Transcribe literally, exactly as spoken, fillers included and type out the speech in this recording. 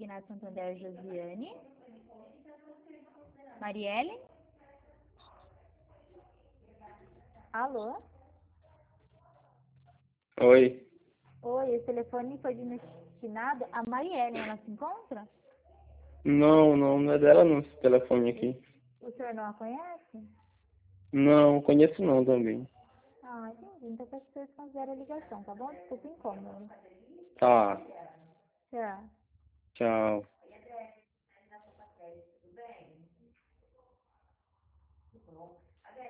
Finato Santander, Josiane. Marielle? Alô? Oi. Oi, esse telefone foi destinado a Marielle, ela se encontra? Não, não, não é dela não, esse telefone aqui. O senhor não a conhece? Não, conheço não também. Ah, entendi. Então peço que o senhor desconsidere a ligação, tá bom? Desculpa o incômodo. Tá, Tchau. tchau.